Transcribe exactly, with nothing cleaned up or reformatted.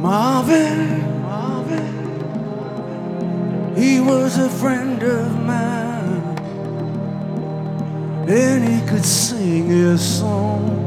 Marvin, Marvin, he was a friend of mine, and he could sing his song.